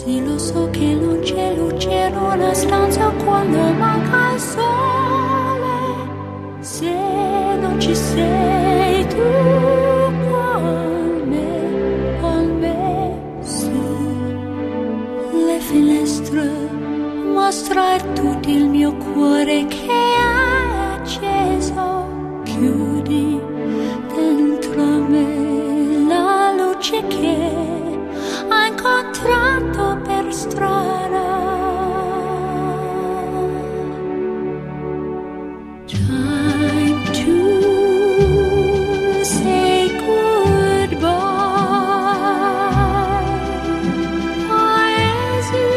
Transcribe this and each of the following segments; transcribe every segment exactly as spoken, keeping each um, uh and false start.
Sì, lo so che non c'è luce in una stanza quando manca il sole. Se non ci sei tu con me, con me, su le finestre mostra tutto il mio cuore che è acceso. Chiudi dentro me la luce che ha incontrato per strada. Time to say goodbye. Paesi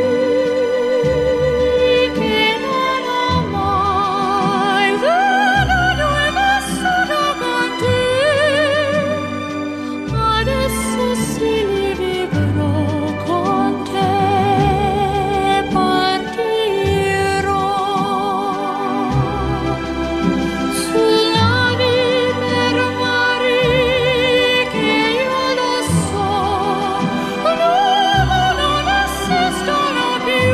che non ho mai veduto e vissuto con te. Adesso sì li vivrò con te. Partirò sulla via per mari che io lo so l'uomo non esistono più.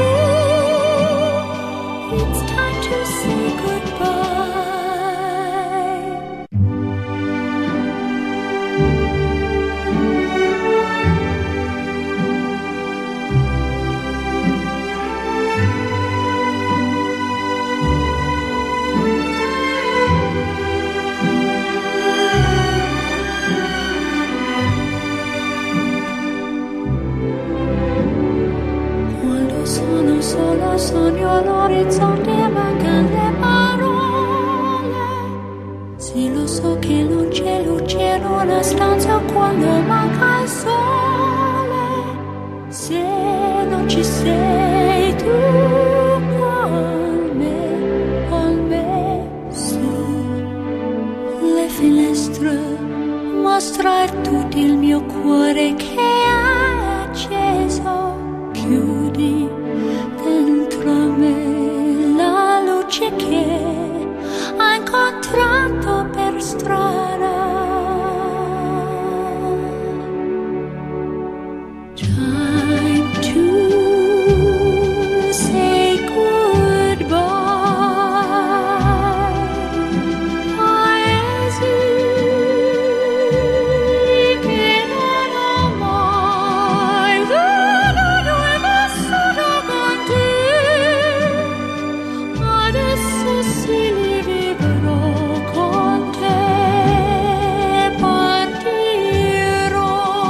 It's time to say goodbye. Quando sono solo sogno l'orizzonte e mancano le parole. Sì, lo so che non c'è luce in una stanza quando manca il sole. Se non ci sei tu con me, con me, su le finestre mostra tutto il mio cuore che è acceso. Chiudi dentro me la luce che ha incontrato per strada. Time to say goodbye. Paesi che non ho mai veduto e vissuto con te. Adesso sì li vivrò con te. Partirò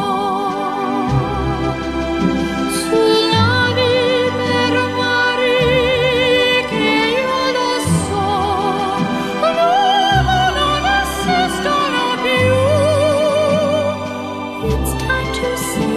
sulla via per mari che io lo so l'uomo non esistono più. It's time to say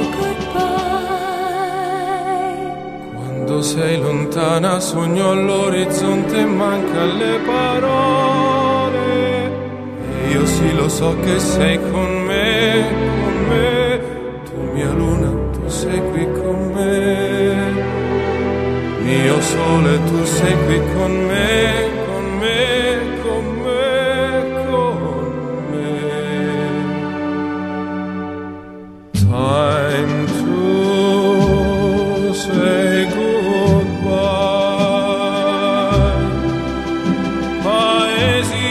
goodbye. Quando sei lontana sogno all'orizzonte e manca le parole. E io sì lo so che sei con me, con me. Tu mia luna, tu sei qui con me. Mio sole, tu sei qui con me, con me, con me, con me. Time to say goodbye. Paesi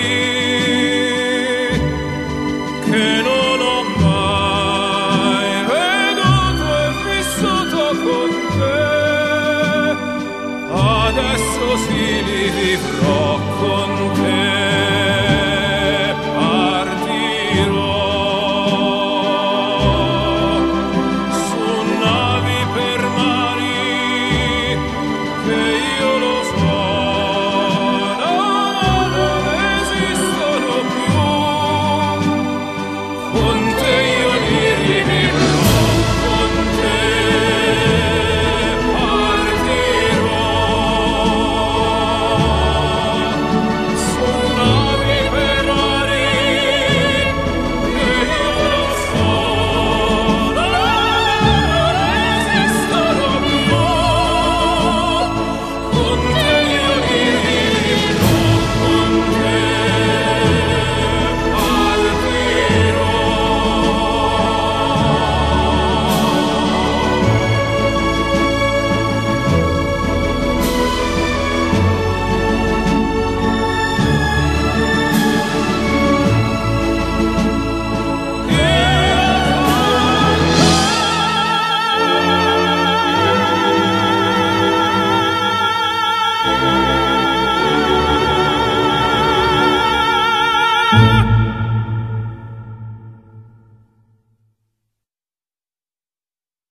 che non ho mai veduto e vissuto con te. Adesso sì li vivrò con